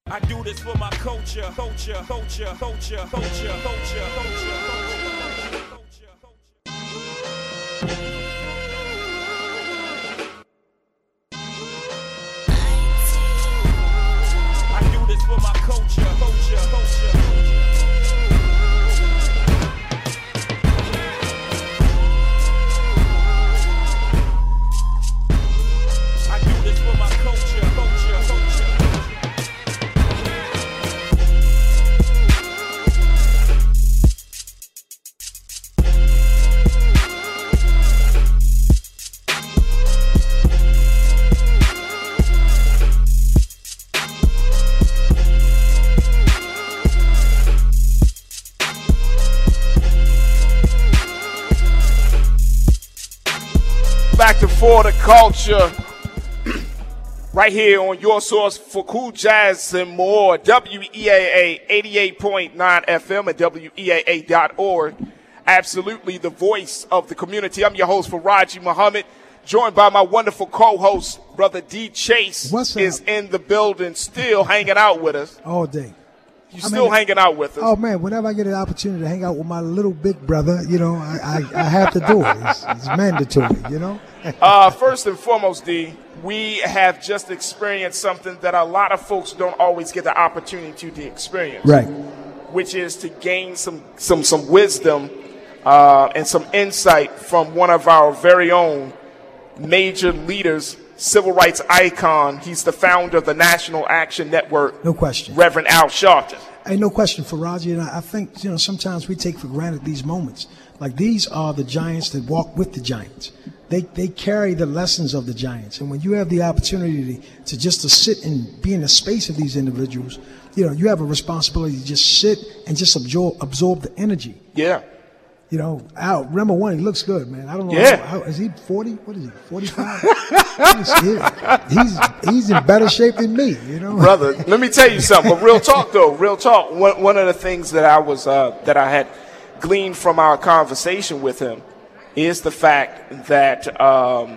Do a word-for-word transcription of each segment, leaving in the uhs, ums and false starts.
I do this for my culture, culture, culture, culture, culture, culture, culture, culture, culture, I do this for my culture, culture, culture, culture. I do this for my culture, culture, culture. Back to For the Culture, right here on your source for cool jazz and more, W E A A eighty-eight point nine F M at W E A A dot org. Absolutely the voice of the community. I'm your host, Faraji Muhammad, joined by my wonderful co-host, Brother D. Chase. What's is up? in the building, still hanging out with us. All day. You I still mean, hanging out with us. Oh, man, whenever I get an opportunity to hang out with my little big brother, you know, I, I, I have to do it. It's, it's mandatory, you know. uh, first and foremost, D, we have just experienced something that a lot of folks don't always get the opportunity to experience. Right. Which is to gain some, some, some wisdom uh, and some insight from one of our very own major leaders, civil rights icon. He's the founder of the National Action Network. No question. Reverend Al Sharpton. Ain't no question, Faraji, and I, I think, you know, sometimes we take for granted these moments. Like, these are the giants that walk with the giants. They they carry the lessons of the giants. And when you have the opportunity to, to just to sit and be in the space of these individuals, you know, you have a responsibility to just sit and just absorb, absorb the energy. Yeah. You know, Al, remember one, he looks good, man. I don't know. Yeah. How, how, is he forty? What is he, forty-five? he's, he's in better shape than me, you know. Brother, let me tell you something. But real talk, though, real talk. One, one of the things that I was, uh, that I had gleaned from our conversation with him is the fact that um,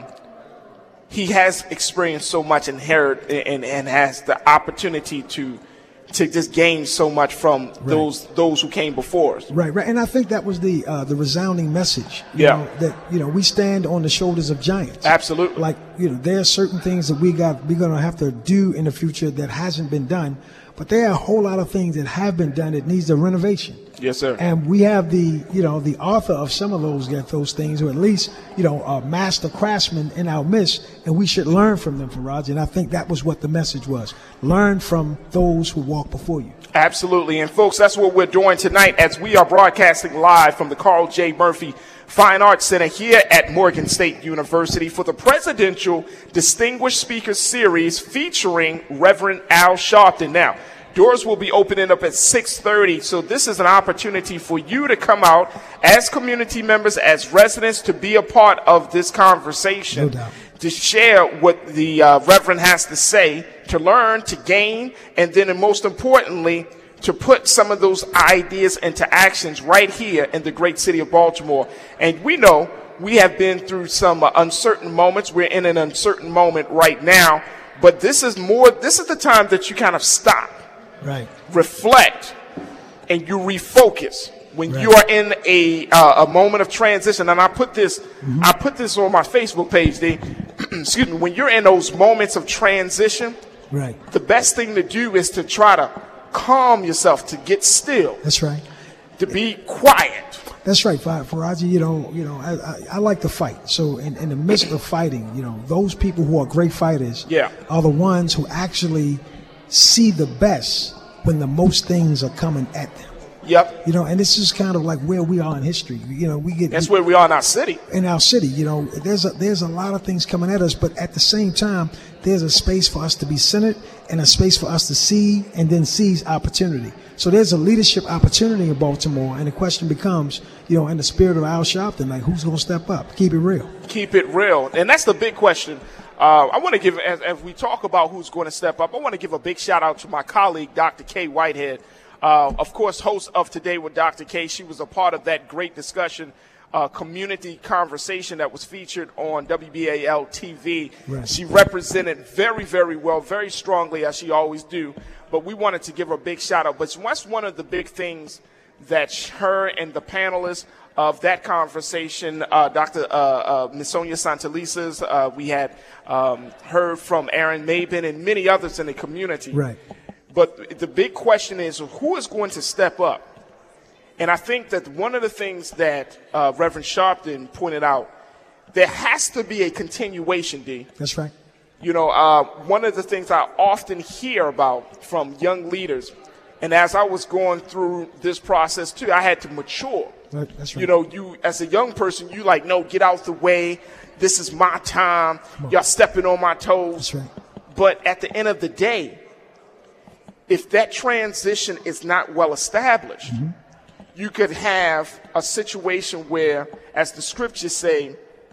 he has experienced so much inherit and, and has the opportunity to to just gain so much from Right. those those who came before us. Right, right, and I think that was the uh, the resounding message. You Yeah. know, that you know we stand on the shoulders of giants. Absolutely. Like, you know, there are certain things that we got we're gonna have to do in the future that hasn't been done, but there are a whole lot of things that have been done that needs a renovation. Yes, sir. And we have the, you know, the author of some of those get those things, or at least, you know, a master craftsman in our midst, and we should learn from them, Faraj. And I think that was what the message was. Learn from those who walk before you. Absolutely. And folks, that's what we're doing tonight as we are broadcasting live from the Carl J. Murphy Fine Arts Center here at Morgan State University for the Presidential Distinguished Speakers Series featuring Reverend Al Sharpton. Now, doors will be opening up at six thirty, so this is an opportunity for you to come out as community members, as residents, to be a part of this conversation, No doubt. to share what the uh, Reverend has to say, to learn, to gain, and then, and most importantly, to put some of those ideas into actions right here in the great city of Baltimore. And we know we have been through some uh, uncertain moments. We're in an uncertain moment right now, but this is more, this is the time that you kind of stop, Right. reflect, and you refocus when Right. you are in a uh, a moment of transition. And I put this Mm-hmm. I put this on my Facebook page. D. Excuse me. When you're in those moments of transition, Right. the best thing to do is to try to calm yourself, to get still, That's right. to be quiet. That's right, Fa- Faraji. You know, you know, I, I, I like to fight. So, in, in the midst of fighting, you know, those people who are great fighters, Yeah. are the ones who actually see the best when the most things are coming at them. Yep. You know, and this is kind of like where we are in history. You know, we get That's where we are in our city. in our city. You know, there's a there's a lot of things coming at us, but at the same time, there's a space for us to be centered and a space for us to see and then seize opportunity. So there's a leadership opportunity in Baltimore, and the question becomes, you know, in the spirit of Al Sharpton, like, who's going to step up? Keep it real. Keep it real. And that's the big question. Uh, I want to give, as, as we talk about who's going to step up, I want to give a big shout out to my colleague, Doctor Kay Whitehead. Uh, of course, host of Today with Doctor K. She was a part of that great discussion uh, community conversation that was featured on W B A L T V. Right. She represented very, very well, very strongly, as she always do. But we wanted to give her a big shout out. But that's one of the big things that her and the panelists of that conversation, uh, Doctor Uh, uh, Miz Sonia Santelises, uh, we had um, heard from Aaron Mabin and many others in the community. Right. But the big question is, who is going to step up? And I think that one of the things that uh, Reverend Sharpton pointed out, there has to be a continuation, D. That's right. You know, uh, one of the things I often hear about from young leaders, and as I was going through this process too, I had to mature. That's right. You know, you as a young person, you like, no, get out the way. This is my time. Y'all stepping on my toes. That's right. But at the end of the day, if that transition is not well established, mm-hmm. you could have a situation where, as the scriptures say,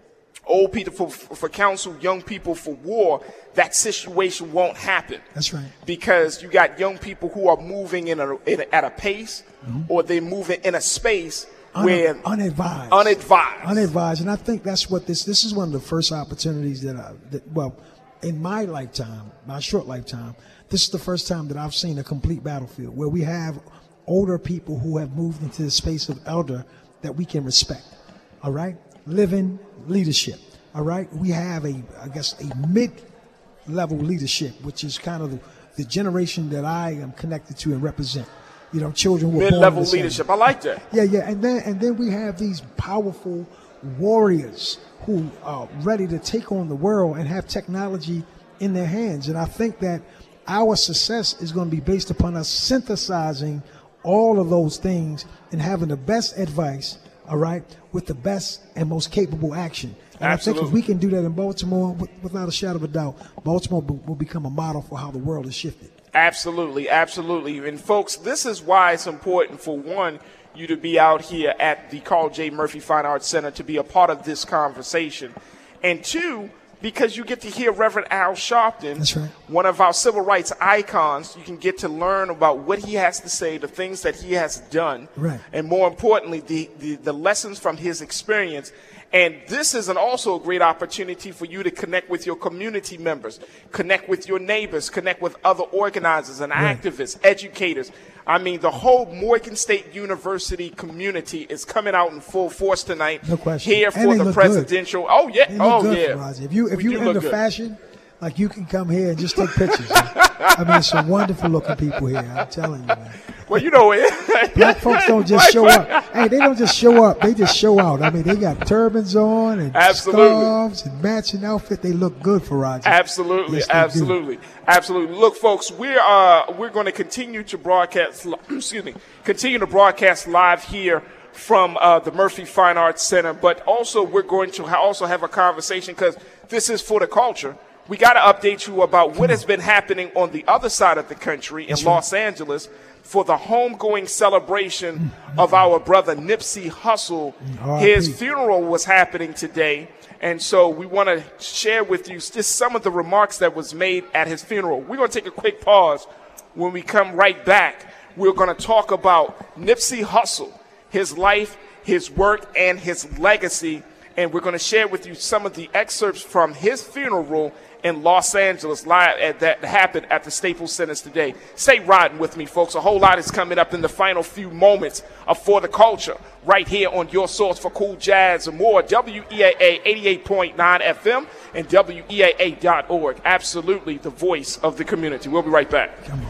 old people for, for counsel, young people for war, that situation won't happen. That's right. Because you got young people who are moving in a, in a, at a pace, mm-hmm. or they're moving in a space Un- where unadvised, unadvised, unadvised, and I think that's what this. This is one of the first opportunities that I, that, well, in my lifetime, my short lifetime, this is the first time that I've seen a complete battlefield where we have older people who have moved into the space of elder that we can respect. All right, living leadership. All right, we have a, I guess, a mid-level leadership, which is kind of the, the generation that I am connected to and represent. You know, children were mid-level born leadership. I like that. Yeah, yeah, and then and then we have these powerful warriors who are ready to take on the world and have technology in their hands. And I think that our success is going to be based upon us synthesizing all of those things and having the best advice, all right, with the best and most capable action. And Absolutely. I think if we can do that in Baltimore, without a shadow of a doubt, Baltimore will become a model for how the world is shifted. Absolutely, absolutely. And folks, this is why it's important for one, you to be out here at the Carl J. Murphy Fine Arts Center to be a part of this conversation. And two, because you get to hear Reverend Al Sharpton, That's right. one of our civil rights icons. You can get to learn about what he has to say, the things that he has done, right. and more importantly, the, the, the lessons from his experience. And this is an also a great opportunity for you to connect with your community members, connect with your neighbors, connect with other organizers and right. activists, educators. I mean, the whole Morgan State University community is coming out in full force tonight. No question. Here And for they the look presidential. Good. Oh, yeah. They look Oh, good, yeah. Raji. If you if We you do into look good. fashion, like you can come here and just take pictures. I mean, some wonderful looking people here. I'm telling you, man. Well, you know it. Black folks don't just show up. Hey, they don't just show up. They just show out. I mean, they got turbans on and Absolutely. scarves and matching outfit. They look good for Roger. Absolutely, Yes, they absolutely, absolutely. Look, folks, we're uh, we're going to continue to broadcast. Excuse me, continue to broadcast live here from uh, the Murphy Fine Arts Center. But also, we're going to ha- also have a conversation because this is for the culture. We got to update you about what has been happening on the other side of the country in That's Los right. Angeles for the homegoing celebration of our brother Nipsey Hussle. R I P His funeral was happening today, and so we want to share with you just some of the remarks that was made at his funeral. We're going to take a quick pause. When we come right back, we're going to talk about Nipsey Hussle, his life, his work, and his legacy, and we're going to share with you some of the excerpts from his funeral in Los Angeles live at, that happened at the Staples Center today. Stay riding with me, folks. A whole lot is coming up in the final few moments of For the Culture right here on your source for cool jazz and more. W E A A eighty-eight point nine F M and W E A A dot org. Absolutely the voice of the community. We'll be right back. Come on.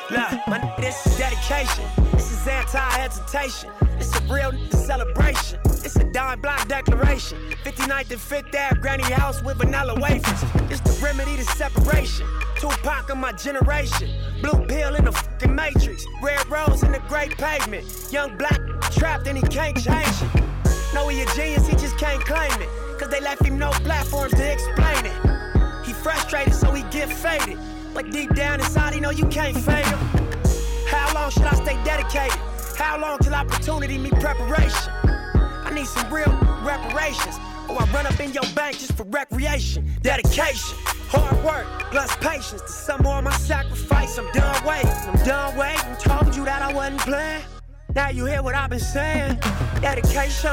Look, my this is dedication. This is anti-hesitation. It's a real celebration. It's a dime block declaration. fifty-ninth and fifth Ave granny house with vanilla wafers. It's the remedy to separation. Tupac of my generation. Blue pill in the fucking matrix. Red rose in the great pavement. Young black trapped and he can't change it. Know he a genius, he just can't claim it. Cause they left him no platforms to explain it. He frustrated so he get faded. But deep down inside he know you can't fade him. How long should I stay dedicated? How long till opportunity meet preparation? I need some real reparations, or I run up in your bank just for recreation. Dedication, hard work, plus patience. To some more of my sacrifice, I'm done waiting. I'm done waiting, told you that I wasn't playing. Now you hear what I've been saying. Dedication.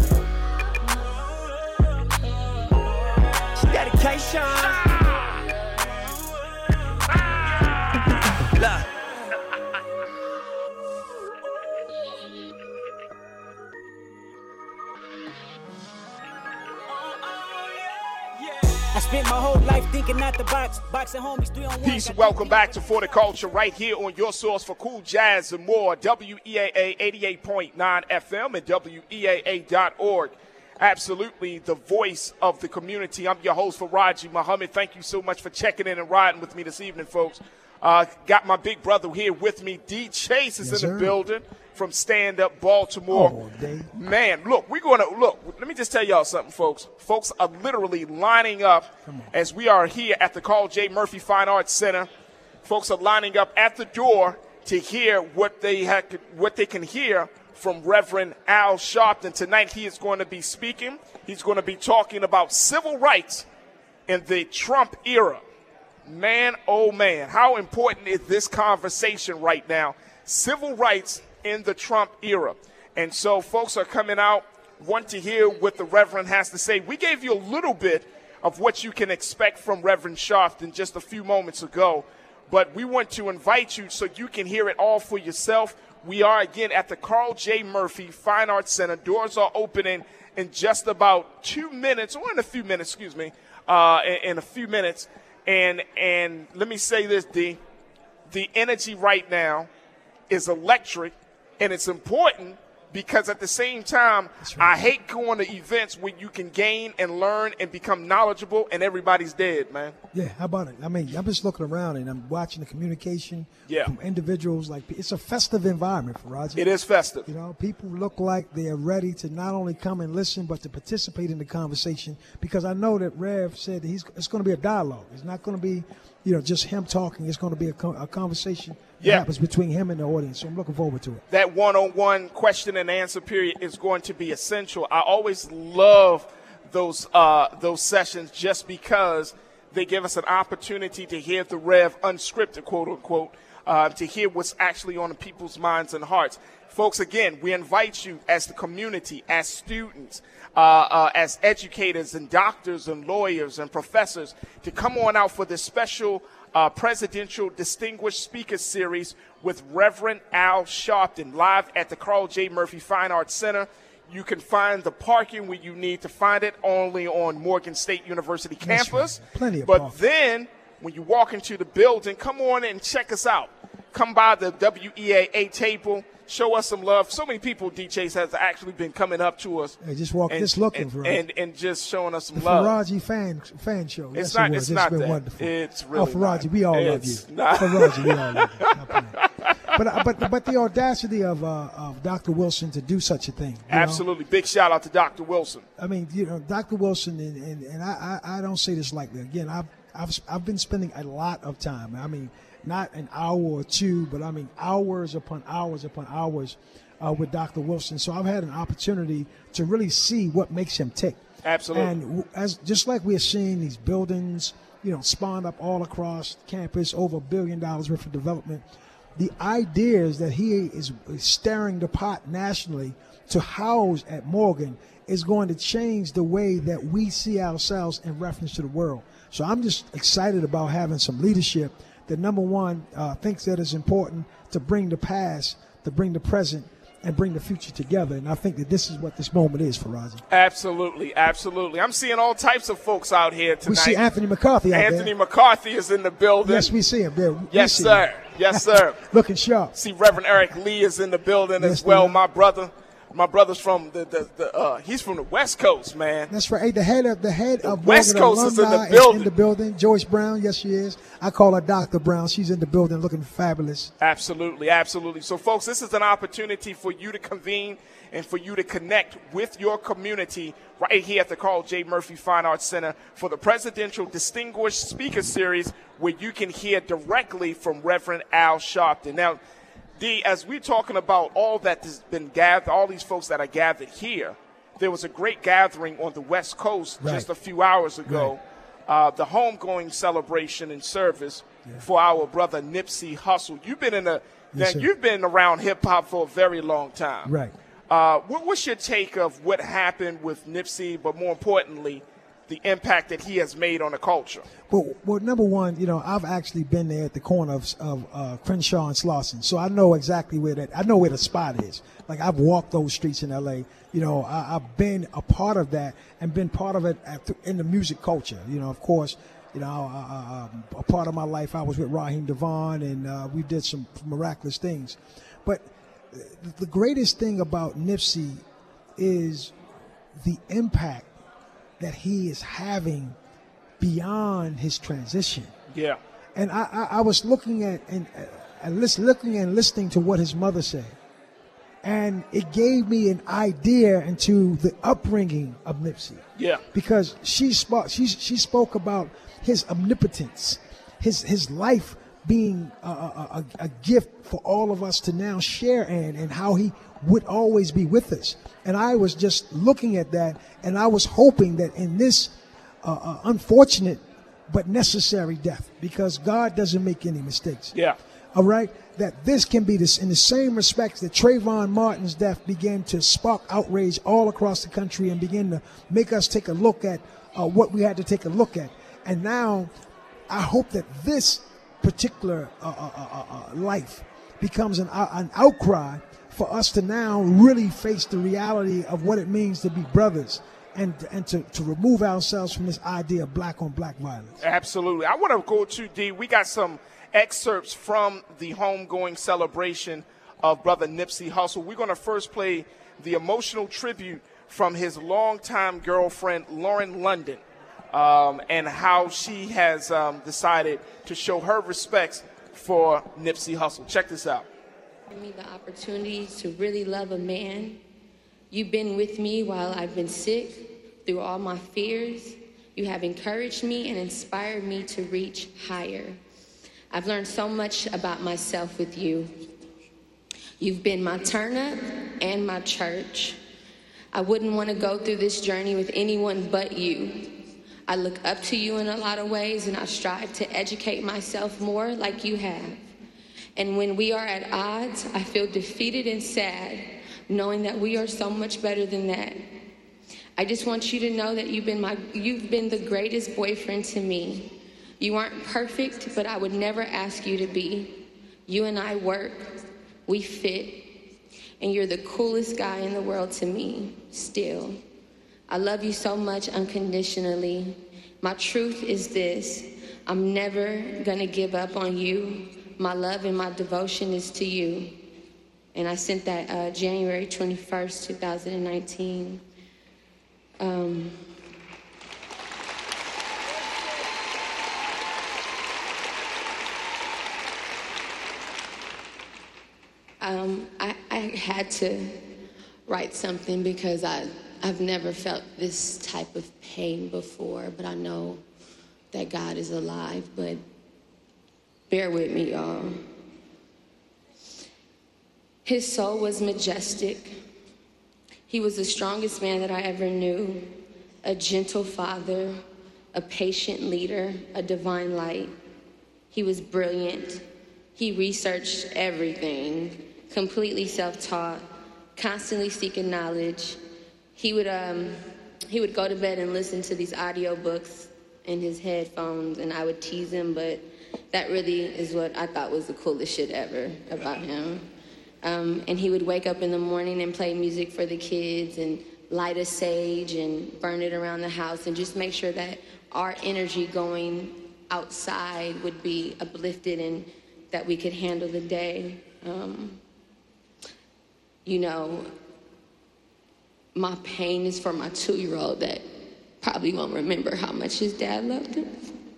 Dedication. Look. I spent my whole life thinking out the box, boxing homies three on one. Peace, welcome back to For the Culture right here on your source for cool jazz and more, W E A A eighty-eight point nine F M and W E A A dot org. Absolutely the voice of the community. I'm your host, Faraji Muhammad. Thank you so much for checking in and riding with me this evening, folks. Uh, got my big brother here with me. D Chase is Yes, in the sir. building from Stand Up Baltimore. All day. Man, look, we're going to look. Let me just tell y'all something, folks. Folks are literally lining up as we are here at the Carl J. Murphy Fine Arts Center. Folks are lining up at the door to hear what they ha- what they can hear from Reverend Al Sharpton. Tonight he is going to be speaking. He's going to be talking about civil rights in the Trump era. Man, oh man, how important is this conversation right now? Civil rights in the Trump era. And so folks are coming out, want to hear what the Reverend has to say. We gave you a little bit of what you can expect from Reverend Sharpton just a few moments ago, but we want to invite you so you can hear it all for yourself. We are, again, at the Carl J. Murphy Fine Arts Center. Doors are opening in just about two minutes, or in a few minutes, excuse me, uh, in, in a few minutes. And and let me say this, D. The energy right now is electric, and it's important because at the same time, right. I hate going to events where you can gain and learn and become knowledgeable and everybody's dead, man. Yeah, how about it? I mean, I'm just looking around and I'm watching the communication Yeah. from individuals. Like, it's a festive environment for Roger. It is festive. You know, people look like they are ready to not only come and listen, but to participate in the conversation. Because I know that Rev said that he's it's going to be a dialogue. It's not going to be, you know, just him talking. It's going to be a, co- a conversation that Yeah. happens between him and the audience. So I'm looking forward to it. That one-on-one question and answer period is going to be essential. I always love those uh, those sessions just because they give us an opportunity to hear the Rev unscripted, quote unquote, uh, to hear what's actually on people's minds and hearts. Folks, again, we invite you as the community, as students, uh, uh, as educators and doctors and lawyers and professors to come on out for this special uh, Presidential Distinguished Speaker Series with Reverend Al Sharpton, live at the Carl J. Murphy Fine Arts Center. You can find the parking where you need to find it only on Morgan State University That's campus. right. Plenty of But parking. then, when you walk into the building, come on and check us out. Come by the W E A A table. Show us some love. So many people, D Js, has actually been coming up to us. Hey, just walk, and, just looking and, for and, and just showing us some the love. Faraji fan fan show. It's yes, not- it was. it's not been that. wonderful. It's really oh, Faraji, not. we all It's love you. not. Faraji, we all love you. Not playing. But uh, but but the audacity of uh, of Doctor Wilson to do such a thing. you know? Absolutely. Big shout out to Doctor Wilson. I mean, you know, Doctor Wilson, and, and, and I, I, I don't say this lightly. Again, I've, I've I've been spending a lot of time. I mean, not an hour or two, but I mean hours upon hours upon hours uh, with Doctor Wilson. So I've had an opportunity to really see what makes him tick. Absolutely. And w- as just like we're seeing these buildings, you know, spawn up all across campus, over a billion dollars worth of development. The ideas that he is stirring the pot nationally to house at Morgan is going to change the way that we see ourselves in reference to the world. So I'm just excited about having some leadership that, number one, uh, thinks that it's important to bring the past, to bring the present, and bring the future together. And I think that this is what this moment is for Raji. Absolutely, absolutely. I'm seeing all types of folks out here tonight. We see Anthony McCarthy out Anthony there. McCarthy is in the building. Yes, we see him there. We Yes, see sir. him. Yes, sir. Looking sharp. See Reverend Eric Lee is in the building Yes, as well. they are. My brother. My brother's from the, the, the uh, he's from the West Coast, man. That's right. Hey, the head of the head of West Morgan Coast is in the Alumni building. in the building. Joyce Brown, yes, she is. I call her Doctor Brown. She's in the building looking fabulous. Absolutely, absolutely. So, folks, this is an opportunity for you to convene and for you to connect with your community right here at the Carl J. Murphy Fine Arts Center for the Presidential Distinguished Speaker Series, where you can hear directly from Reverend Al Sharpton. Now, D, as we're talking about all that has been gathered, all these folks that are gathered here, there was a great gathering on the West Coast Right. just a few hours ago, Right. uh, the homegoing celebration and service yeah. for our brother Nipsey Hussle. You've been in a, Yes, now, sir. you've been around hip hop for a very long time. Right. Uh, what, what's your take of what happened with Nipsey, but more importantly, the impact that he has made on the culture? Well, well, number one, you know, I've actually been there at the corner of, of uh, Crenshaw and Slauson, so I know exactly where that. I know where the spot is. Like, I've walked those streets in L A. You know, I, I've been a part of that and been part of it at, in the music culture. You know, of course, you know, uh, uh, a part of my life I was with Raheem Devon, and uh, we did some miraculous things. But the greatest thing about Nipsey is the impact that he is having beyond his transition. Yeah. And I, I, I was looking at and uh, listen, looking and listening to what his mother said, and it gave me an idea into the upbringing of Nipsey. Yeah. Because she spoke, she she spoke about his omnipotence, his his life being a, a, a, a gift for all of us to now share in, and how he would always be with us. And I was just looking at that, and I was hoping that in this uh, uh, unfortunate but necessary death, because God doesn't make any mistakes. Yeah. All right, that this can be this in the same respects that Trayvon Martin's death began to spark outrage all across the country and begin to make us take a look at uh, what we had to take a look at. And now I hope that this particular uh, uh, uh, uh, life becomes an, uh, an outcry for us to now really face the reality of what it means to be brothers, and and to, to remove ourselves from this idea of black on black violence. Absolutely. I want to go to D. We got some excerpts from the homegoing celebration of brother Nipsey Hussle. We're going to first play the emotional tribute from his longtime girlfriend, Lauren London, um, and how she has um, decided to show her respects for Nipsey Hussle. Check this out. Give me the opportunity to really love a man. You've been with me while I've been sick, through all my fears. You have encouraged me and inspired me to reach higher. I've learned so much about myself with you. You've been my turn up and my church. I wouldn't want to go through this journey with anyone but you. I look up to you in a lot of ways, and I strive to educate myself more like you have. And when we are at odds, I feel defeated and sad, knowing that we are so much better than that. I just want you to know that you've been my, you've been the greatest boyfriend to me. You aren't perfect, but I would never ask you to be. You and I work, we fit, and you're the coolest guy in the world to me, still. I love you so much unconditionally. My truth is this: I'm never gonna give up on you. My love and my devotion is to you. And I sent that uh, January twenty-first, two thousand nineteen. Um, um, I, I had to write something because I, I've never felt this type of pain before, but I know that God is alive, but bear with me, y'all. His soul was majestic. He was the strongest man that I ever knew, a gentle father, a patient leader, a divine light. He was brilliant. He researched everything, completely self-taught, constantly seeking knowledge. He would, um, he would go to bed and listen to these audiobooks in his headphones, and I would tease him, but that really is what I thought was the coolest shit ever about him. Um, and he would wake up in the morning and play music for the kids and light a sage and burn it around the house and just make sure that our energy going outside would be uplifted and that we could handle the day. Um, you know, my pain is for my two-year-old that probably won't remember how much his dad loved him.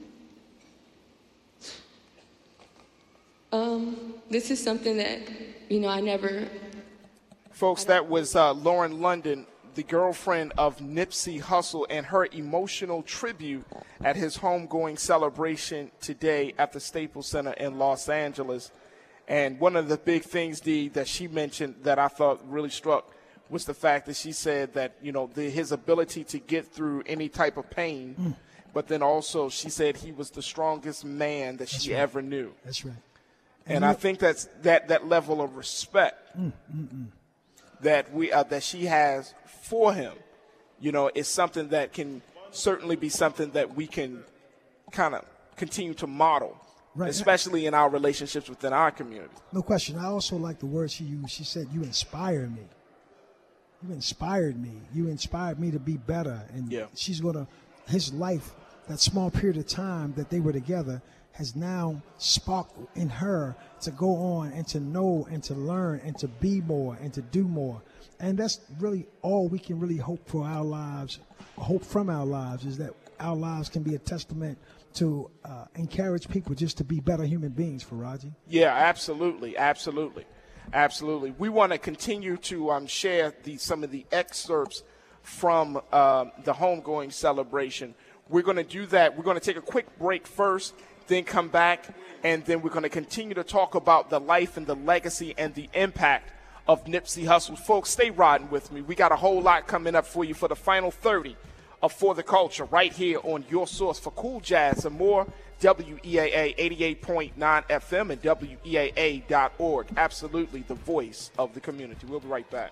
Um, this is something that, you know, I never... Folks, that was uh, Lauren London, the girlfriend of Nipsey Hussle, and her emotional tribute at his homegoing celebration today at the Staples Center in Los Angeles. And one of the big things, Dee, that she mentioned that I thought really struck was the fact that she said that, you know, the, his ability to get through any type of pain, mm. but then also she said he was the strongest man that That's she right. ever knew. That's right. And, and I think that's that, that level of respect mm, mm, mm. that we uh, that she has for him, you know, is something that can certainly be something that we can kind of continue to model, right. especially in our relationships within our community. No question. I also like the word she used. She said, "You inspire me. You inspired me. You inspired me to be better." And yeah. she's gonna, his life, that small period of time that they were together, has now sparked in her to go on and to know and to learn and to be more and to do more. And that's really all we can really hope for our lives, hope from our lives, is that our lives can be a testament to uh, encourage people just to be better human beings, Faraji. Yeah, absolutely, absolutely, absolutely. We want to continue to um, share the, some of the excerpts from uh, the homegoing celebration. We're going to do that. We're going to take a quick break first, then come back, and then we're going to continue to talk about the life and the legacy and the impact of Nipsey Hussle. Folks, stay riding with me. We got a whole lot coming up for you for the final thirty of For the Culture right here on your source for cool jazz and more, W E A A eighty-eight point nine F M and W E A A dot org. Absolutely the voice of the community. We'll be right back.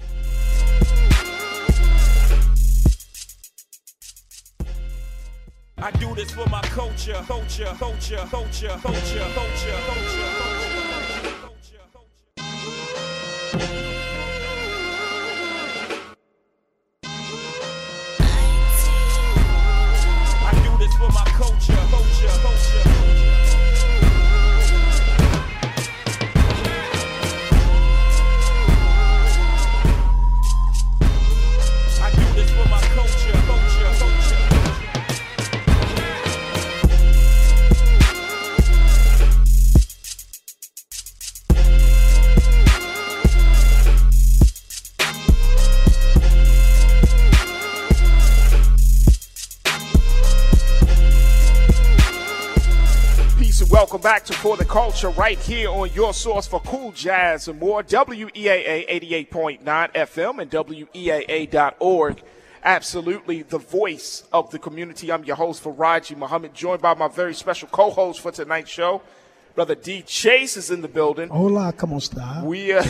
I do this for my culture, culture, culture, culture, culture, culture, culture, culture. I do this for my culture, culture, culture. I do this for my culture, culture, culture. Welcome back to For the Culture right here on your source for cool jazz and more, W E A A eighty-eight point nine F M and W E A A dot org. Absolutely the voice of the community. I'm your host, Faraji Muhammad, joined by my very special co-host for tonight's show. Brother D. Chase is in the building. Hola, ¿cómo está? We, uh,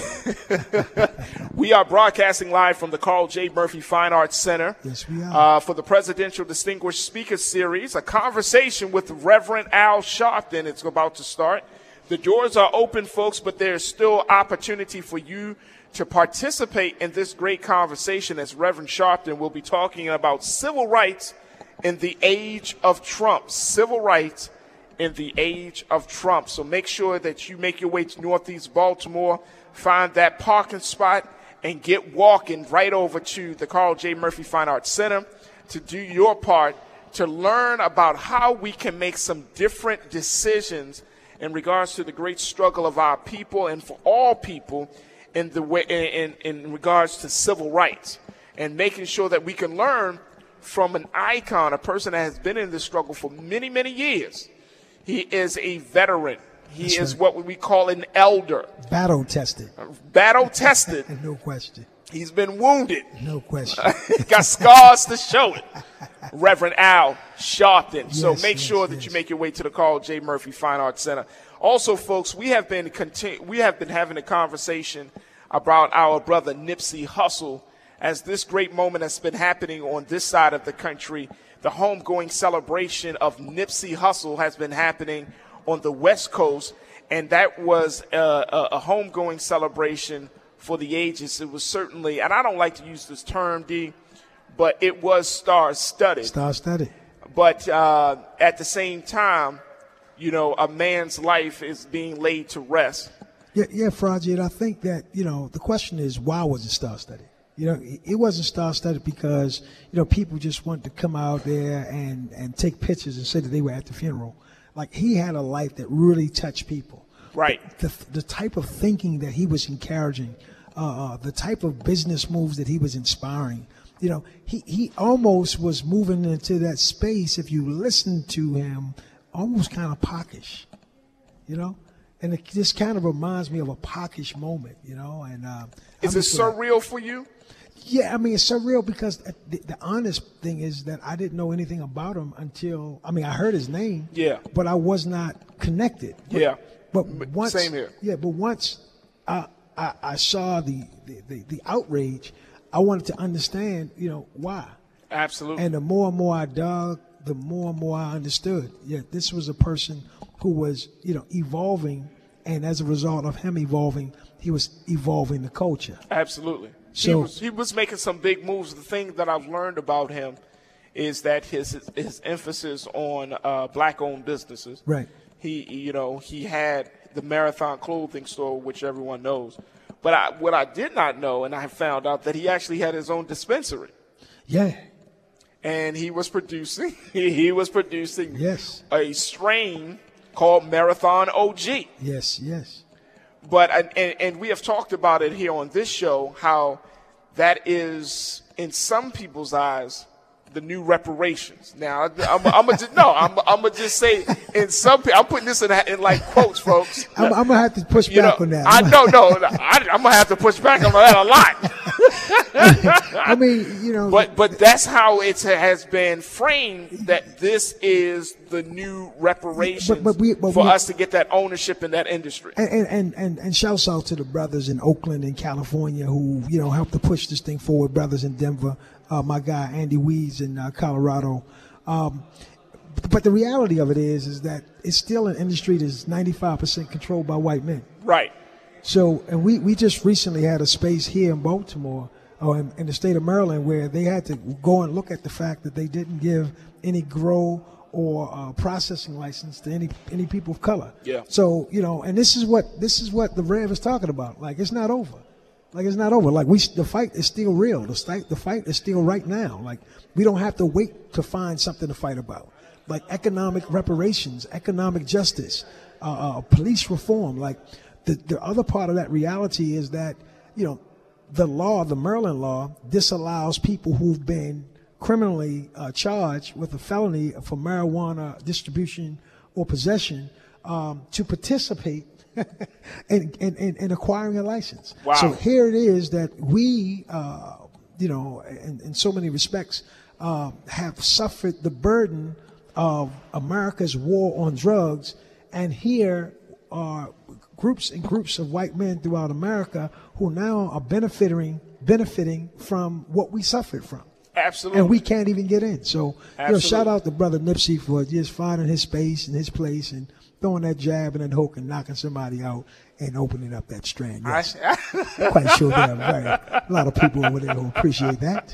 we are broadcasting live from the Carl J. Murphy Fine Arts Center. Yes, we are. Uh, for the Presidential Distinguished Speaker Series, a conversation with Reverend Al Sharpton. It's about to start. The doors are open, folks, but there's still opportunity for you to participate in this great conversation as Reverend Sharpton will be talking about civil rights in the age of Trump. Civil rights in the age of Trump. So make sure that you make your way to Northeast Baltimore, find that parking spot, and get walking right over to the Carl J. Murphy Fine Arts Center to do your part to learn about how we can make some different decisions in regards to the great struggle of our people and for all people in the way in, in, in regards to civil rights, and making sure that we can learn from an icon, a person that has been in this struggle for many, many years. He is a veteran. He That's is right. what we call an elder. Battle tested. Battle tested. No question. He's been wounded. No question. Got scars to show it. Reverend Al Sharpton. So Yes, make yes, sure that yes. you make your way to the Carl J. Murphy Fine Arts Center. Also, folks, we have been continu- we have been having a conversation about our brother Nipsey Hussle as this great moment has been happening on this side of the country. The homegoing celebration of Nipsey Hussle has been happening on the West Coast, and that was a, a, a homegoing celebration for the ages. It was certainly, and I don't like to use this term, D, but it was star-studded. Star-studded. But uh, at the same time, you know, a man's life is being laid to rest. Yeah, yeah, Fraji, and I think that, you know, the question is, why was it star-studded? You know, it wasn't star-studded because, you know, people just wanted to come out there and, and take pictures and say that they were at the funeral. Like, he had a life that really touched people. Right. The, the type of thinking that he was encouraging, uh, uh, the type of business moves that he was inspiring, you know, he, he almost was moving into that space, if you listen to him, almost kind of pockish, you know? And it just kind of reminds me of a pockish moment, you know? And uh, Is it surreal for you? Yeah, I mean, it's surreal because the, the honest thing is that I didn't know anything about him until, I mean, I heard his name. Yeah. But I was not connected. But, yeah. But once, same here. Yeah, but once I, I, I saw the, the, the, the outrage, I wanted to understand, you know, why. Absolutely. And the more and more I dug, the more and more I understood. Yeah, this was a person who was, you know, evolving, and as a result of him evolving, he was evolving the culture. Absolutely. So, he was he was making some big moves. The thing that I've learned about him is that his his, his emphasis on uh, black-owned businesses. Right. He you know he had the Marathon clothing store, which everyone knows. But I, what I did not know, and I found out that he actually had his own dispensary. Yeah. And he was producing. He was producing. Yes. A strain called Marathon O G. Yes. Yes. But and, and we have talked about it here on this show, how that is, in some people's eyes, the new reparations. Now, I'm, I'm gonna just, no, I'm, I'm gonna just say, in some people, I'm putting this in, in like quotes, folks. I'm, I'm gonna have to push you back know, on that. I no, no, no I, I'm gonna have to push back on that a lot. I mean, you know, but but that's how it has been framed. That this is the new reparations but, but we, but for we, us to get that ownership in that industry. And and, and and shouts out to the brothers in Oakland and California who, you know, helped to push this thing forward. Brothers in Denver, uh, my guy Andy Weeds in uh, Colorado. Um, but the reality of it is, is that it's still an industry that's ninety-five percent controlled by white men. Right. So, and we, we just recently had a space here in Baltimore, or in, in the state of Maryland, where they had to go and look at the fact that they didn't give any grow or uh, processing license to any any people of color. Yeah. So, you know, and this is what this is what the Rev is talking about. Like, it's not over. Like, it's not over. Like, we the fight is still real. The fight the fight is still right now. Like, we don't have to wait to find something to fight about. Like economic reparations, economic justice, uh, uh, police reform. Like, the the other part of that reality is that, you know, the law, the Maryland law, disallows people who've been criminally uh, charged with a felony for marijuana distribution or possession um, to participate in, in, in, in acquiring a license. Wow. So here it is that we, uh, you know, in, in so many respects, uh, have suffered the burden of America's war on drugs, and here are groups and groups of white men throughout America who now are benefiting benefiting from what we suffered from. Absolutely. And we can't even get in. So, Absolutely. you know, shout out to Brother Nipsey for just finding his space and his place and throwing that jab and that hook and knocking somebody out and opening up that strand. Yes. I, quite sure there are very, a lot of people over there who appreciate that.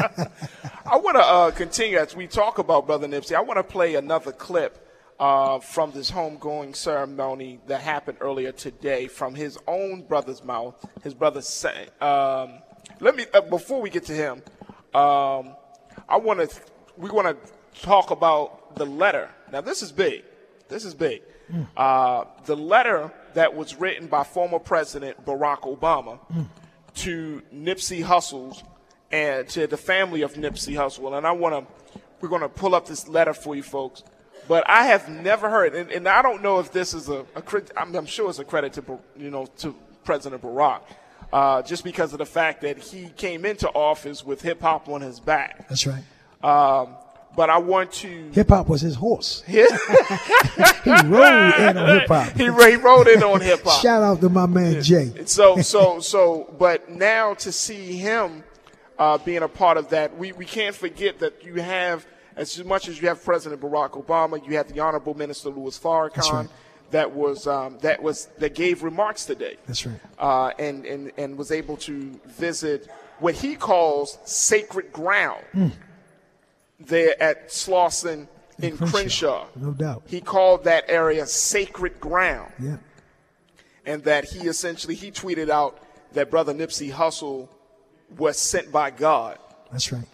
I want to uh, continue as we talk about Brother Nipsey. I want to play another clip uh, from this homegoing ceremony that happened earlier today from his own brother's mouth. His brother saying, um, let me, uh, before we get to him, um, I want to, we want to talk about the letter. Now, this is big. This is big. Mm. Uh, the letter that was written by former President Barack Obama mm. to Nipsey Hussle and to the family of Nipsey Hussle. And I want to, we're going to pull up this letter for you folks. But I have never heard, and, and I don't know if this is a, a I'm, I'm sure it's a credit to, you know, to President Barack, uh, just because of the fact that he came into office with hip hop on his back. That's right. Um, but I want to. Hip hop was his horse. he rode in on hip hop. He, he rode in on hip hop. Shout out to my man Jay. So, so, so, but now to see him uh, being a part of that, we, we can't forget that you have As much as you have President Barack Obama, you had the Honorable Minister Louis Farrakhan right. that was um, that was that gave remarks today. That's right. Uh, and, and, and was able to visit what he calls sacred ground mm. there at Slauson in Crenshaw. Crenshaw. No doubt. He called that area sacred ground. Yeah. And that he essentially, he tweeted out that Brother Nipsey Hussle was sent by God. That's right.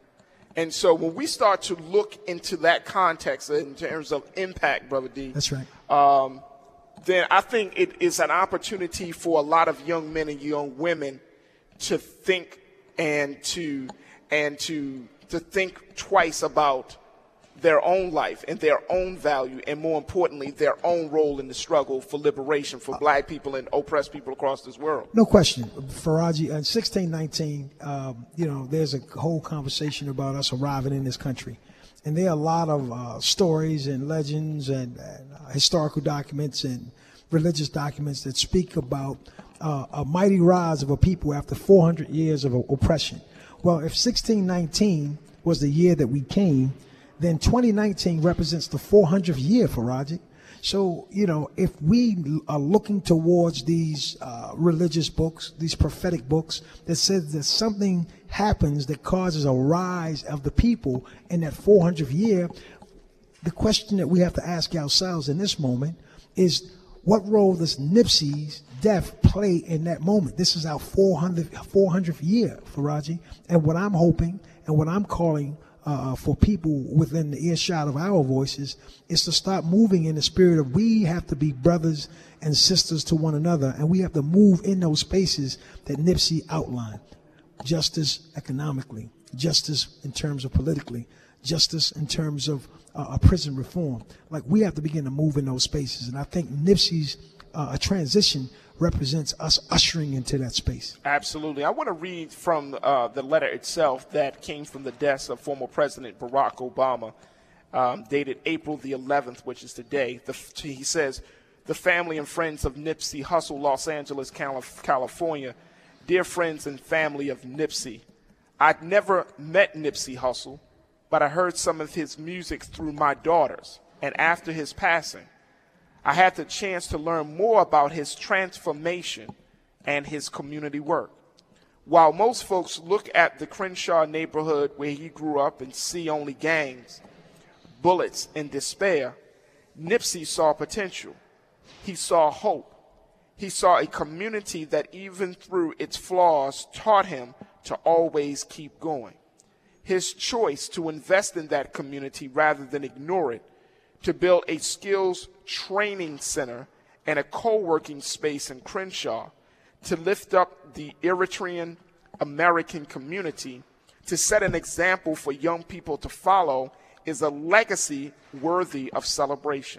And so when we start to look into that context in terms of impact, Brother D. That's right. Um, then I think it is an opportunity for a lot of young men and young women to think and to and to to think twice about their own life and their own value, and more importantly, their own role in the struggle for liberation for black people and oppressed people across this world. No question. Faraji, in sixteen nineteen, um, you know, there's a whole conversation about us arriving in this country. And there are a lot of uh, stories and legends and, and uh, historical documents and religious documents that speak about uh, a mighty rise of a people after four hundred years of oppression. Well, if sixteen nineteen was the year that we came, then twenty nineteen represents the four hundredth year for Raji. So, you know, if we are looking towards these uh, religious books, these prophetic books that says that something happens that causes a rise of the people in that four hundredth year, the question that we have to ask ourselves in this moment is, what role does Nipsey's death play in that moment? This is our four hundredth year for Raji. And what I'm hoping and what I'm calling Uh, for people within the earshot of our voices is to start moving in the spirit of we have to be brothers and sisters to one another, and we have to move in those spaces that Nipsey outlined. Justice economically, justice in terms of politically, justice in terms of uh, prison reform. Like, we have to begin to move in those spaces, and I think Nipsey's uh, transition represents us ushering into that space. Absolutely. I want to read from uh, the letter itself that came from the desk of former President Barack Obama, um, dated April the eleventh, which is today. The, he says, "The family and friends of Nipsey Hussle, Los Angeles, California. Dear friends and family of Nipsey, I'd never met Nipsey Hussle, but I heard some of his music through my daughters, and after his passing, I had the chance to learn more about his transformation and his community work. While most folks look at the Crenshaw neighborhood where he grew up and see only gangs, bullets, and despair, Nipsey saw potential. He saw hope. He saw a community that even through its flaws taught him to always keep going. His choice to invest in that community rather than ignore it, to build a skills training center and a co-working space in Crenshaw, to lift up the Eritrean American community, to set an example for young people to follow, is a legacy worthy of celebration.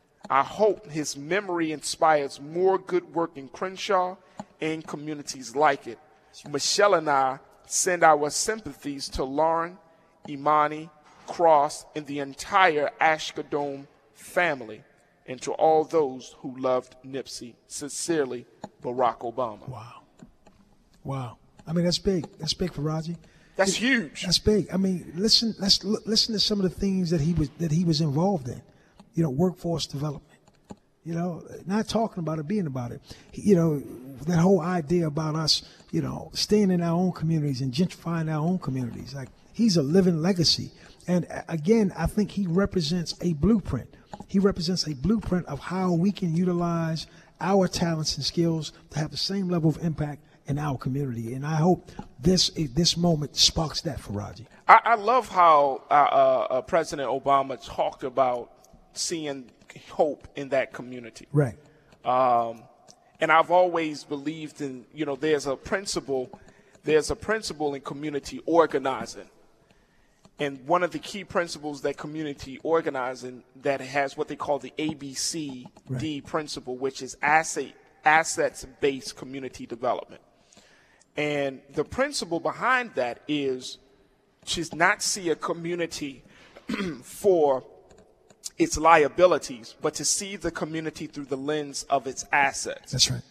I hope his memory inspires more good work in Crenshaw and communities like it. Michelle and I send our sympathies to Lauren, Imani, Cross, and the entire Ashkodome family, and to all those who loved Nipsey. Sincerely, Barack Obama." Wow. Wow. I mean, that's big. That's big for Raji. That's it, huge. That's big. I mean, listen, let's l- listen to some of the things that he was that he was involved in. You know, workforce development. You know, not talking about it, being about it. You know, that whole idea about us, you know, staying in our own communities and gentrifying our own communities. Like, he's a living legacy. And again, I think he represents a blueprint. He represents a blueprint of how we can utilize our talents and skills to have the same level of impact in our community. And I hope this this moment sparks that for Raji. I, I love how uh, uh, President Obama talked about seeing hope in that community. Right. Um, and I've always believed in, you know, there's a principle, there's a principle in community organizing. And one of the key principles that community organizing that has what they call the A B C D right. principle, which is asset assets-based community development. And the principle behind that is to not see a community for its liabilities, but to see the community through the lens of its assets. That's right.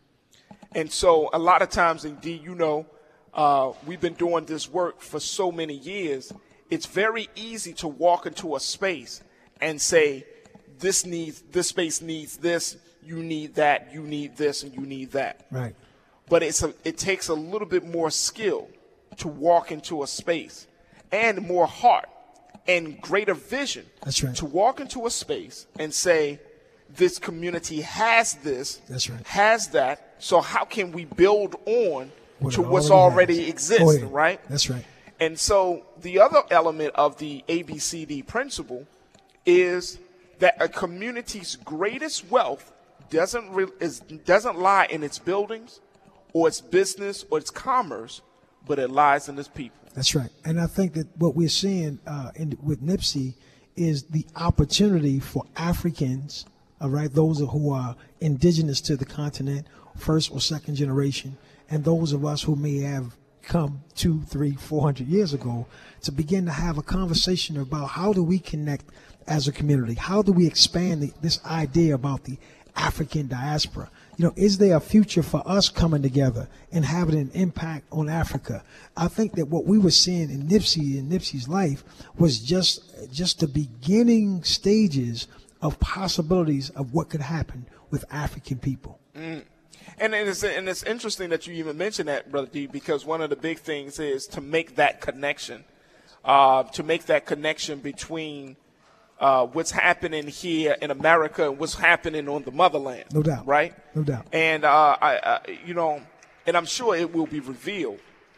And so a lot of times, indeed, you know, uh, we've been doing this work for so many years. it's very easy to walk into a space and say, this needs, this space needs this, you need that, you need this, and you need that. Right. But it's a, it takes a little bit more skill to walk into a space, and more heart and greater vision. That's right. To walk into a space and say, this community has this, That's right. has that, so how can we build on What to it what's already already has. exists, Go ahead. right? That's right. And so the other element of the A B C D principle is that a community's greatest wealth doesn't re- is, doesn't lie in its buildings or its business or its commerce, but it lies in its people. That's right. And I think that what we're seeing uh, in, with Nipsey is the opportunity for Africans, all right, those who are indigenous to the continent, first or second generation, and those of us who may have come two, three, four hundred years ago, to begin to have a conversation about how do we connect as a community? How do we expand the, this idea about the African diaspora? You know, is there a future for us coming together and having an impact on Africa? I think that what we were seeing in Nipsey and Nipsey's life was just just the beginning stages of possibilities of what could happen with African people. Mm. And, and, it's, and it's interesting that you even mentioned that, Brother D, because one of the big things is to make that connection, uh, to make that connection between uh, what's happening here in America and what's happening on the motherland. No doubt. Right? No doubt. And, uh, I, I, you know, and I'm sure it will be revealed,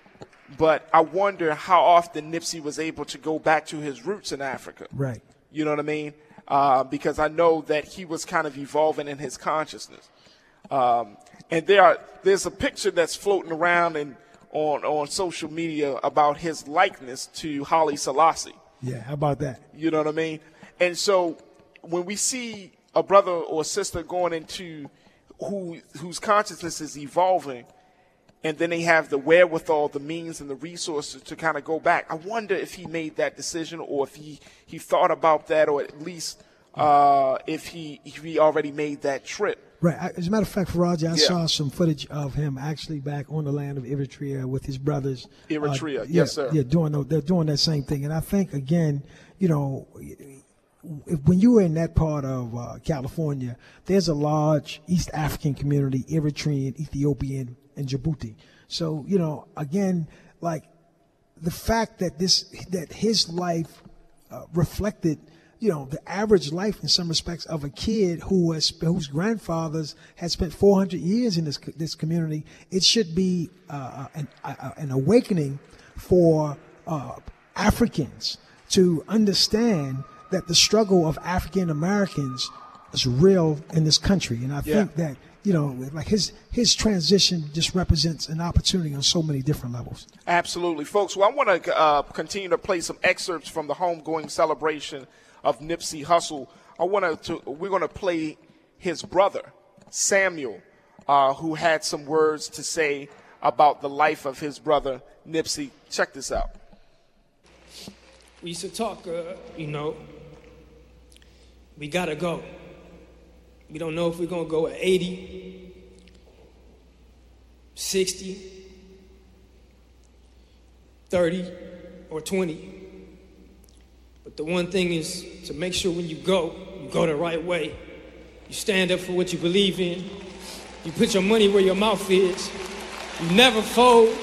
but I wonder how often Nipsey was able to go back to his roots in Africa. Right. You know what I mean? Uh, because I know that he was kind of evolving in his consciousness. Um, and there are, there's a picture that's floating around in, on, on social media about his likeness to Haile Selassie. Yeah, how about that? You know what I mean? And so when we see a brother or sister going into who whose consciousness is evolving, and then they have the wherewithal, the means, and the resources to kind of go back, I wonder if he made that decision, or if he, he thought about that, or at least uh, if he if he already made that trip. Right. I, as a matter of fact, Faraji, I Yeah. saw some footage of him actually back on the land of Eritrea with his brothers. Eritrea, Uh, yes, yeah, sir. Yeah, doing the, they're doing that same thing. And I think, again, you know, if, when you were in that part of uh, California, there's a large East African community, Eritrean, Ethiopian, and Djibouti. So, you know, again, like the fact that this that his life uh, reflected, you know, the average life in some respects of a kid who has, whose grandfathers had spent four hundred years in this this community, it should be uh, an, uh, an awakening for uh, Africans to understand that the struggle of African Americans is real in this country. And I Yeah. think that, you know, like his his transition just represents an opportunity on so many different levels. Absolutely. Folks, well, I want to uh, continue to play some excerpts from the homegoing celebration of Nipsey Hussle. I want to, we're going to play his brother, Samuel, uh, who had some words to say about the life of his brother, Nipsey. Check this out. We used to talk, uh, you know, we gotta go. We don't know if we're gonna go at eighty, sixty, thirty, or twenty. But the one thing is to make sure when you go, you go the right way. You stand up for what you believe in. You put your money where your mouth is. You never fold.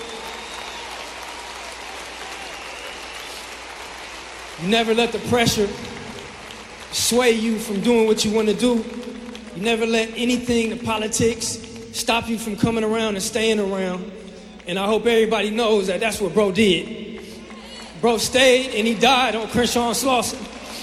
You never let the pressure sway you from doing what you want to do. You never let anything, the politics, stop you from coming around and staying around. And I hope everybody knows that that's what bro did. Bro stayed and he died on Crenshaw and Slauson.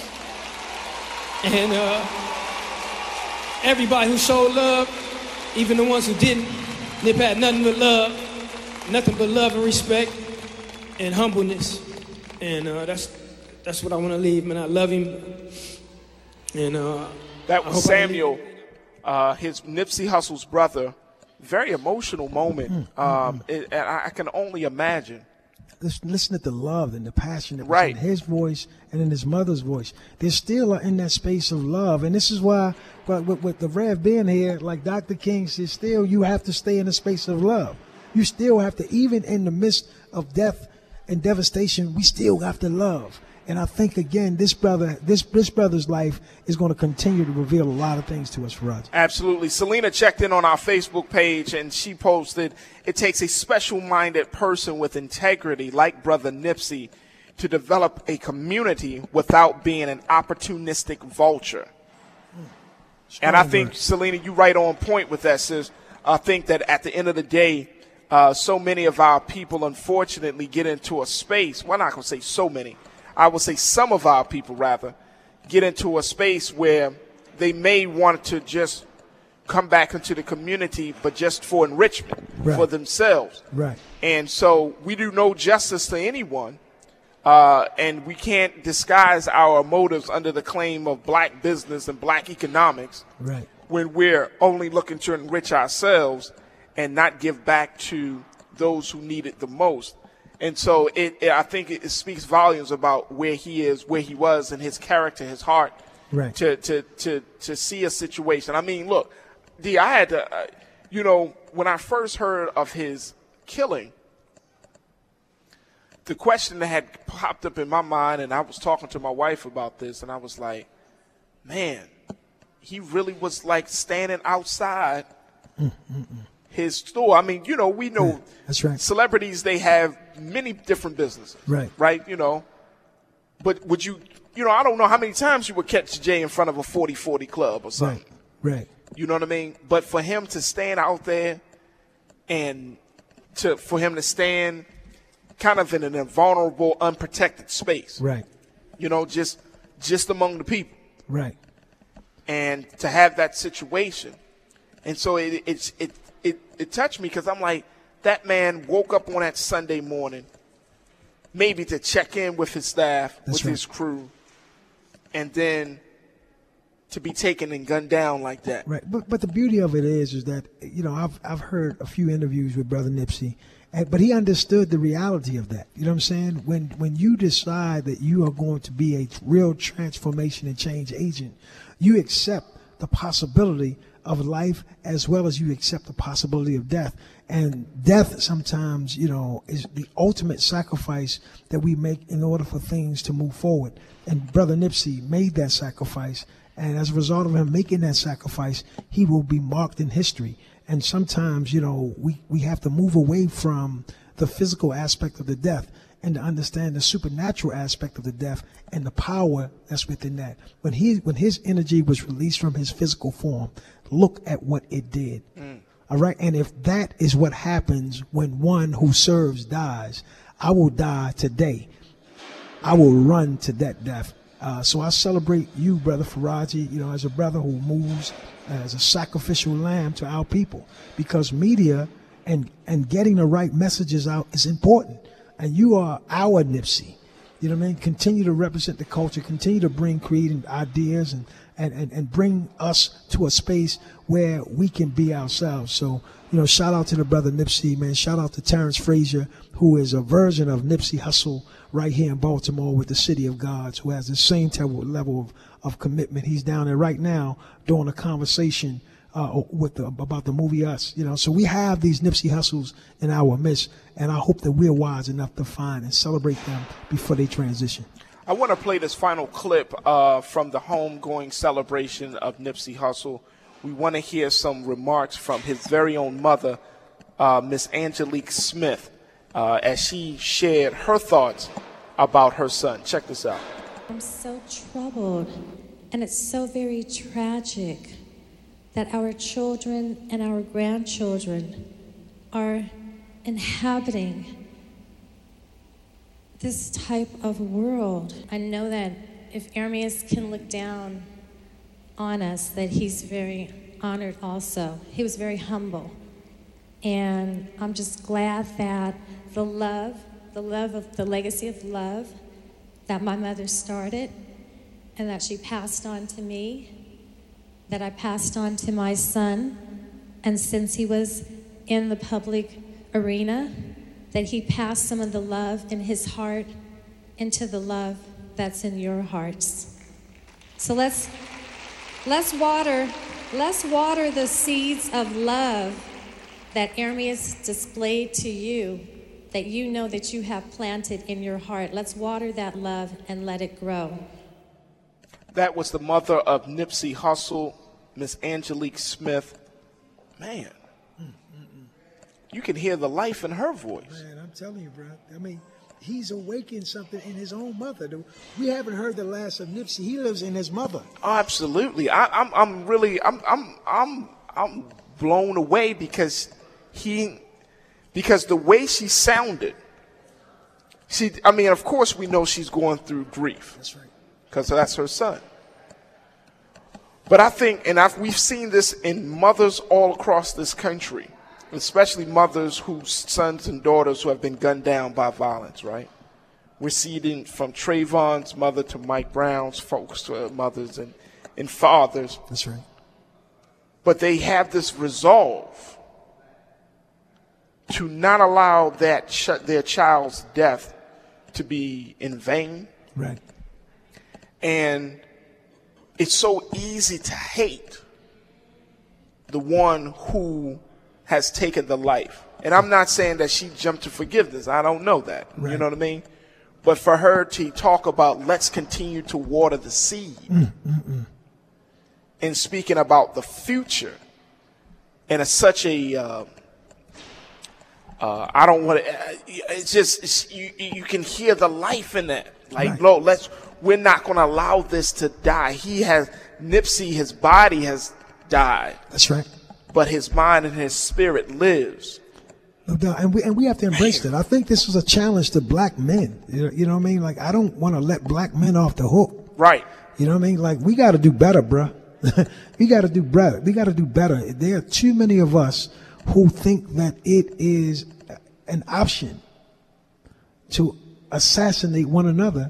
And uh, everybody who showed love, even the ones who didn't, Nip had nothing but love, nothing but love and respect and humbleness. And uh, that's that's what I want to leave, man. I love him. And uh, That was Samuel, uh, his Nipsey Hussle's brother. Very emotional moment. Mm, um, mm, it, and I, I can only imagine. Listen, listen to the love and the passion that was Right. in his voice and in his mother's voice. They still are in that space of love. And this is why, but with, with the Rev being here, like Doctor King says, still you have to stay in the space of love. You still have to, even in the midst of death and devastation, we still have to love. And I think, again, this brother, this this brother's life is going to continue to reveal a lot of things to us, Faraj. Absolutely. Selena checked in on our Facebook page, and she posted, it takes a special-minded person with integrity like Brother Nipsey to develop a community without being an opportunistic vulture. Strong and I think, word. Selena, you right on point with that, sis. I think that at the end of the day, uh, so many of our people, unfortunately, get into a space. Well, I'm not going to say so many. I would say some of our people, rather, get into a space where they may want to just come back into the community, but just for enrichment, right. for themselves. Right. And so we do no justice to anyone, uh, and we can't disguise our motives under the claim of black business and black economics right. when we're only looking to enrich ourselves and not give back to those who need it the most. And so it, it, I think it, it speaks volumes about where he is, where he was, and his character, his heart, right. to, to, to, to see a situation. I mean, look, D, I had to, uh, you know, when I first heard of his killing, the question that had popped up in my mind, and I was talking to my wife about this, and I was like, man, he really was like standing outside Mm-mm-mm. his store. I mean, you know, we know yeah, that's right. celebrities, they have many different businesses. Right. Right, you know. But would you, you know, I don't know how many times you would catch Jay in front of a forty forty club or something. Right, right. You know what I mean? But for him to stand out there and to for him to stand kind of in an invulnerable, unprotected space. Right. You know, just just among the people. Right. And to have that situation. And so it it it it, it touched me because I'm like, that man woke up on that Sunday morning, maybe to check in with his staff, That's with right. his crew, and then to be taken and gunned down like that. Right. But but the beauty of it is, is that, you know, I've I've heard a few interviews with Brother Nipsey, and, but he understood the reality of that. You know what I'm saying? When when you decide that you are going to be a real transformation and change agent, you accept the possibility of life as well as you accept the possibility of death. And death sometimes, you know, is the ultimate sacrifice that we make in order for things to move forward. And Brother Nipsey made that sacrifice. And as a result of him making that sacrifice, he will be marked in history. And sometimes, you know, we, we have to move away from the physical aspect of the death and to understand the supernatural aspect of the death and the power that's within that. When he, when his energy was released from his physical form, look at what it did. Mm. All right. And if that is what happens when one who serves dies, I will die today. I will run to that death. Uh, so I celebrate you, Brother Faraji, you know, as a brother who moves as a sacrificial lamb to our people, because media and, and getting the right messages out is important. And you are our Nipsey. You know what I mean? Continue to represent the culture, continue to bring creative ideas and, and, and, and bring us to a space where we can be ourselves. So, you know, shout out to the brother Nipsey, man. Shout out to Terrence Frazier, who is a version of Nipsey Hussle right here in Baltimore with the City of Gods, who has the same type of level of, of commitment. He's down there right now doing a conversation uh, with the, about the movie Us. You know, so we have these Nipsey Hussles in our midst, and I hope that we're wise enough to find and celebrate them before they transition. I want to play this final clip uh, from the homegoing celebration of Nipsey Hussle. We want to hear some remarks from his very own mother, uh, Miss Angelique Smith, uh, as she shared her thoughts about her son. Check this out. I'm so troubled, and it's so very tragic that our children and our grandchildren are inhabiting this type of world. I know that if Ermias can look down on us, that he's very honored also. He was very humble. And I'm just glad that the love, the love of the legacy of love that my mother started and that she passed on to me, that I passed on to my son, and since he was in the public arena, that he passed some of the love in his heart into the love that's in your hearts. So let's let's water, let's water the seeds of love that Ermias displayed to you that you know that you have planted in your heart. Let's water that love and let it grow. That was the mother of Nipsey Hussle, Miss Angelique Smith. Man, you can hear the life in her voice. Man, I'm telling you, bro. I mean, he's awakened something in his own mother. We haven't heard the last of Nipsey. He lives in his mother. Oh, absolutely. I, I'm, I'm really, I'm, I'm, I'm, I'm blown away because he, because the way she sounded. She, I mean, of course, we know she's going through grief. That's right. Because that's her son. But I think, and I've, we've seen this in mothers all across this country, especially mothers whose sons and daughters who have been gunned down by violence, right? We're seeing from Trayvon's mother to Mike Brown's folks, uh, mothers and, and fathers. That's right. But they have this resolve to not allow that ch- their child's death to be in vain. Right. And it's so easy to hate the one who has taken the life. And I'm not saying that she jumped to forgiveness. I don't know that. Right. You know what I mean? But for her to talk about let's continue to water the seed mm, mm, mm. and speaking about the future and it's such a, uh, uh, I don't want to, uh, it's just, it's, you, you can hear the life in that. Like, right. no, let's, we're not going to allow this to die. He has, Nipsey, his body has died. That's right. But his mind and his spirit lives. No doubt. And we, and we have to embrace that. I think this was a challenge to black men. You know, you know what I mean? Like, I don't want to let black men off the hook. Right. You know what I mean? Like, we got to do better, bruh. we got to do better. We got to do better. There are too many of us who think that it is an option to assassinate one another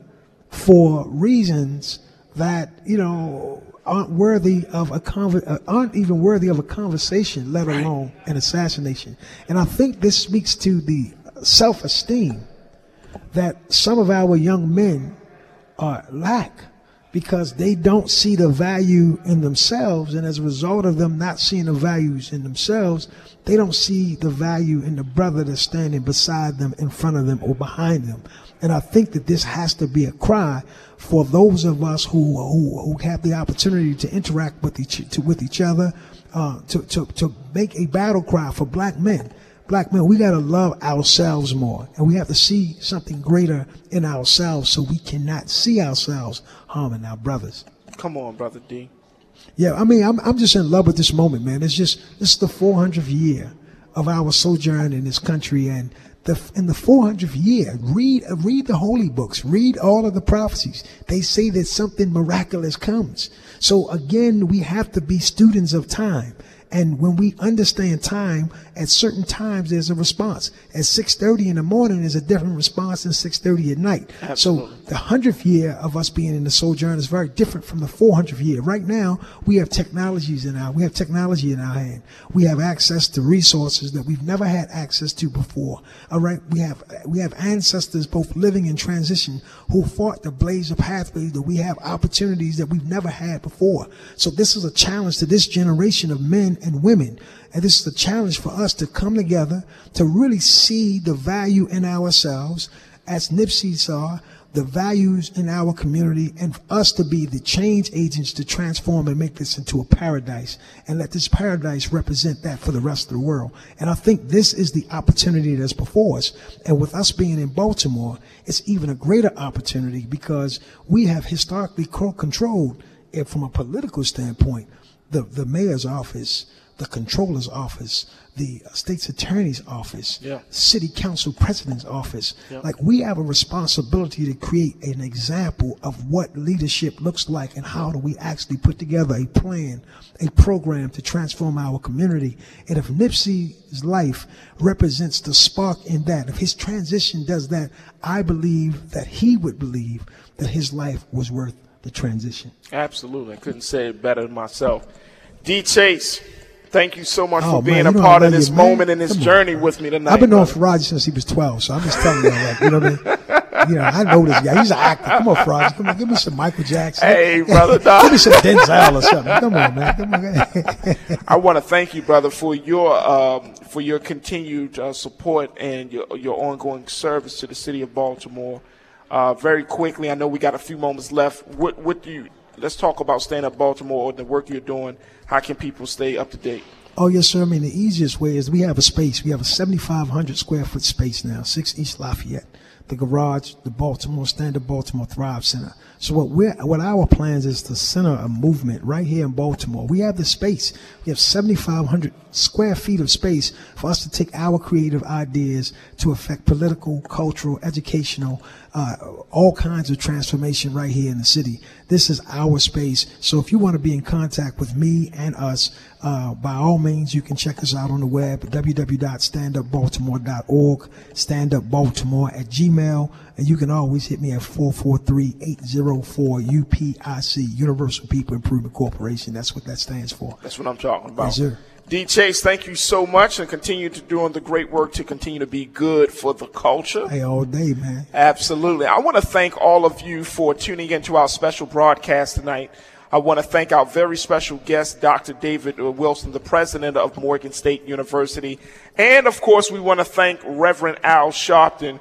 for reasons that, you know, aren't worthy of a conver- aren't even worthy of a conversation, let alone an assassination. And I think this speaks to the self-esteem that some of our young men are lack because they don't see the value in themselves, and as a result of them not seeing the values in themselves, they don't see the value in the brother that's standing beside them, in front of them, or behind them. And I think that this has to be a cry for those of us who who, who have the opportunity to interact with each to, with each other, uh, to, to to make a battle cry for black men. Black men, we got to love ourselves more, and we have to see something greater in ourselves, so we cannot see ourselves harming our brothers. Come on, Brother D. Yeah, I mean, I'm I'm just in love with this moment, man. It's just this is the four hundredth year of our sojourn in this country, and the in the four hundredth year, read read the holy books, read all of the prophecies. They say that something miraculous comes. So again, we have to be students of time. And when we understand time, at certain times there's a response. At six thirty in the morning is a different response than six thirty at night. Absolutely. So the hundredth year of us being in the sojourn is very different from the four hundredth year. Right now, we have technologies in our, we have technology in our hand. We have access to resources that we've never had access to before. All right, we have we have ancestors both living in transition who fought to blaze a pathway that we have opportunities that we've never had before. So this is a challenge to this generation of men and women. And this is a challenge for us to come together to really see the value in ourselves, as Nipsey saw the values in our community, and for us to be the change agents to transform and make this into a paradise, and let this paradise represent that for the rest of the world. And I think this is the opportunity that's before us. And with us being in Baltimore, it's even a greater opportunity because we have historically controlled, if from a political standpoint, the, the mayor's office, the controller's office, the state's attorney's office, yeah. city council president's office. Yeah. Like, we have a responsibility to create an example of what leadership looks like, and how do we actually put together a plan, a program to transform our community. And if Nipsey's life represents the spark in that, if his transition does that, I believe that he would believe that his life was worth the transition. Absolutely. I couldn't say it better than myself. D. Chase, thank you so much oh, for being man, a part of this you, moment in this Come journey on, with me tonight. I've been brother. knowing Faraji since he was twelve, so I'm just telling you, like, you know what I mean? You know, I know this guy. He's an actor. Come on, Fraud. Come on, give me some Michael Jackson. Hey, brother. Give me some Denzel or something. Come on, man. Come on. I want to thank you, brother, for your um, for your continued uh, support and your your ongoing service to the city of Baltimore. Uh, very quickly, I know we got a few moments left. What what do you? Let's talk about Stand Up Baltimore and the work you're doing. How can people stay up to date? Oh, yes, sir. I mean, the easiest way is we have a space. We have a seventy-five hundred square foot space now, six East Lafayette, the garage, the Baltimore, Stand Up Baltimore Thrive Center. So what we're, what our plans is to center a movement right here in Baltimore. We have the space. We have seventy-five hundred square feet of space for us to take our creative ideas to affect political, cultural, educational, uh, all kinds of transformation right here in the city. This is our space. So if you want to be in contact with me and us, uh, by all means, you can check us out on the web at w w w dot stand up baltimore dot org, stand up baltimore at gmail, and you can always hit me at four four three, eight zero four U P I C, Universal People Improvement Corporation. That's what that stands for. That's what I'm talking about. Yes, sir. D. Chase, thank you so much, and continue to doing the great work to continue to be good for the culture. Hey, all day, man. Absolutely. I want to thank all of you for tuning into our special broadcast tonight. I want to thank our very special guest, Doctor David Wilson, the president of Morgan State University. And, of course, we want to thank Reverend Al Sharpton,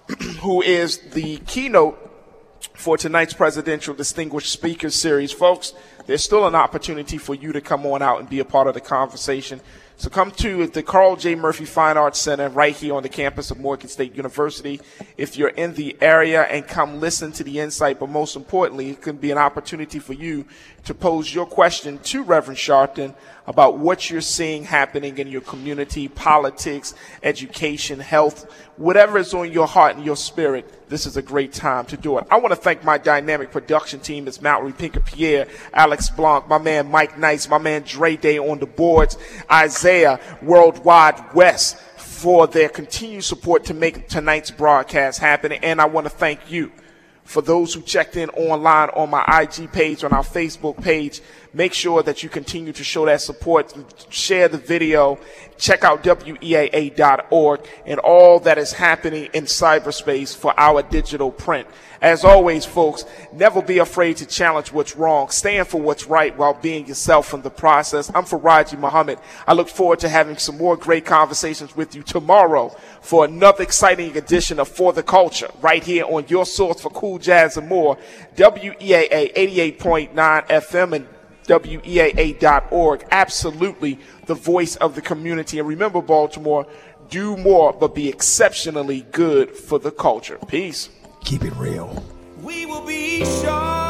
who is the keynote for tonight's Presidential Distinguished Speakers Series. Folks, there's still an opportunity for you to come on out and be a part of the conversation. So come to the Carl J. Murphy Fine Arts Center right here on the campus of Morgan State University if you're in the area, and come listen to the insight. But most importantly, it can be an opportunity for you to pose your question to Reverend Sharpton about what you're seeing happening in your community, politics, education, health, whatever is on your heart and your spirit. This is a great time to do it. I want to thank my dynamic production team. It's Mallory Pinker-Pierre, Alex Blanc, my man Mike Nice, my man Dre Day on the boards, Isaiah Worldwide West, for their continued support to make tonight's broadcast happen. And I want to thank you for those who checked in online on my I G page, on our Facebook page. Make sure that you continue to show that support. Share the video. Check out W E A A dot org and all that is happening in cyberspace for our digital print. As always, folks, never be afraid to challenge what's wrong. Stand for what's right while being yourself in the process. I'm Faraji Muhammad. I look forward to having some more great conversations with you tomorrow for another exciting edition of For the Culture right here on your source for cool jazz and more, W E A A eighty-eight point nine F M and W E A A dot org. Absolutely the voice of the community. And remember, Baltimore, do more but be exceptionally good for the culture. Peace. Keep it real. We will be sure.